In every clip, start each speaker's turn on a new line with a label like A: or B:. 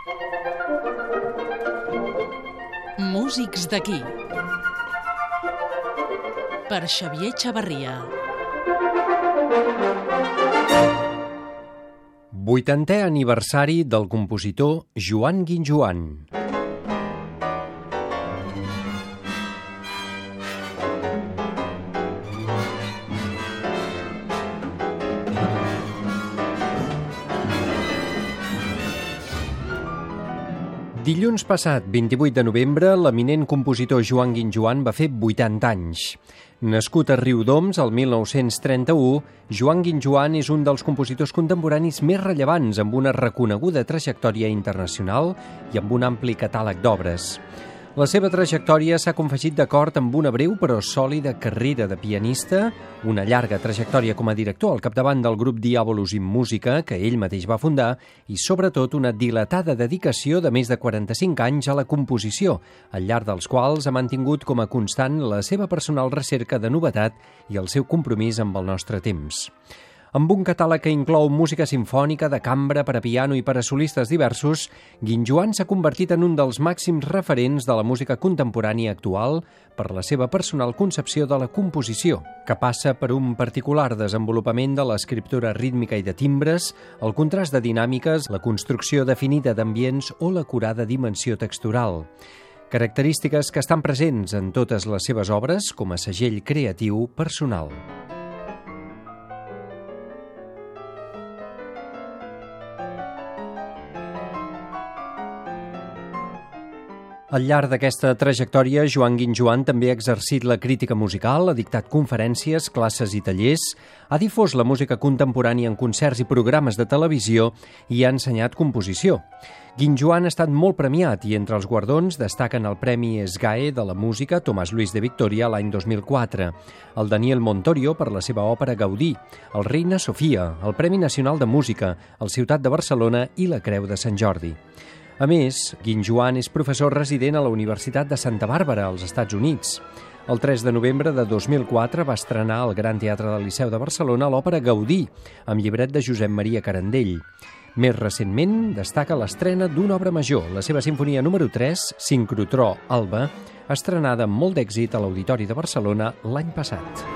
A: Músics d'aquí. Per Xavier Chavarria.
B: 80è aniversari del compositor Joan Guinjoan. Dilluns passat, 28 de novembre, l'eminent compositor Joan Guinjoan va fer 80 anys. Nascut a Riudoms el 1931, Joan Guinjoan és un dels compositors contemporanis més rellevants amb una reconeguda trajectòria internacional i amb un ampli catàleg d'obres. La seva trajectòria s'ha confegit d'acord amb una breu però sòlida carrera de pianista, una llarga trajectòria com a director al capdavant del grup Diabolus in Musica, que ell mateix va fundar, i sobretot una dilatada dedicació de més de 45 anys a la composició, al llarg dels quals ha mantingut com a constant la seva personal recerca de novetat i el seu compromís amb el nostre temps. Amb un catàleg que inclou música simfònica, de cambra, per a piano i per a solistes diversos, Guinjoan s'ha convertit en un dels màxims referents de la música contemporània actual per la seva personal concepció de la composició, que passa per un particular desenvolupament de l'escriptura rítmica i de timbres, el contrast de dinàmiques, la construcció definida d'ambients o l'acurada dimensió textural. Característiques que estan presents en totes les seves obres com a segell creatiu personal. Al llarg d'aquesta trajectòria, Joan Guinjoan també ha exercit la crítica musical, ha dictat conferències, classes i tallers, ha difós la música contemporània en concerts i programes de televisió i ha ensenyat composició. Guinjoan ha estat molt premiat i entre els guardons destaquen el Premi SGAE de la música Tomàs Lluís de Victòria l'any 2004, el Daniel Montorio per la seva òpera Gaudí, el Reina Sofia, el Premi Nacional de Música, el Ciutat de Barcelona i la Creu de Sant Jordi. A més, Guinjoan és professor resident a la Universitat de Santa Bàrbara, als Estats Units. El 3 de novembre de 2004 va estrenar al Gran Teatre del Liceu de Barcelona l'òpera Gaudí, amb llibret de Josep Maria Carandell. Més recentment, destaca l'estrena d'una obra major, la seva sinfonia número 3, Sincrotró Alba, estrenada amb molt d'èxit a l'Auditori de Barcelona l'any passat.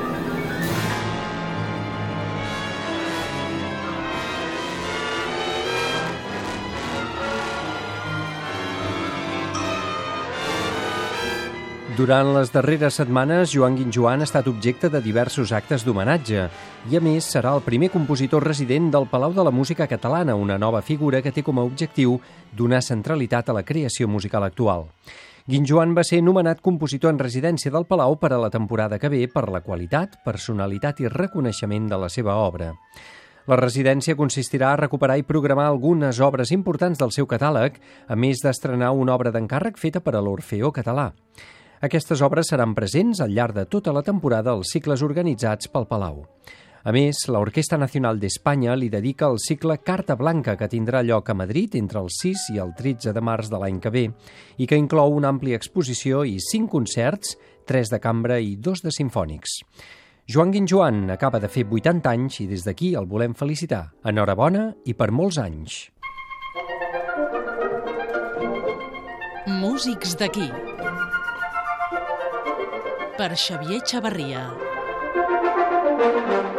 B: Durant les darreres setmanes, Joan Guinjoan ha estat objecte de diversos actes d'homenatge i, a més, serà el primer compositor resident del Palau de la Música Catalana, una nova figura que té com a objectiu donar centralitat a la creació musical actual. Guinjoan va ser nomenat compositor en residència del Palau per a la temporada que ve per la qualitat, personalitat i reconeixement de la seva obra. La residència consistirà a recuperar i programar algunes obres importants del seu catàleg, a més d'estrenar una obra d'encàrrec feta per a l'Orfeó Català. Aquestes obres seran presents al llarg de tota la temporada als cicles organitzats pel Palau. A més, l'Orquestra Nacional d'Espanya li dedica el cicle Carta Blanca, que tindrà lloc a Madrid entre el 6 i el 13 de març de l'any que ve, i que inclou una àmplia exposició i 5 concerts, 3 de cambra i 2 de simfònics. Joan Guinjoan acaba de fer 80 anys i des d'aquí el volem felicitar. Enhorabona i per molts anys.
A: Músics d'aquí. Per Xavier Chavarria.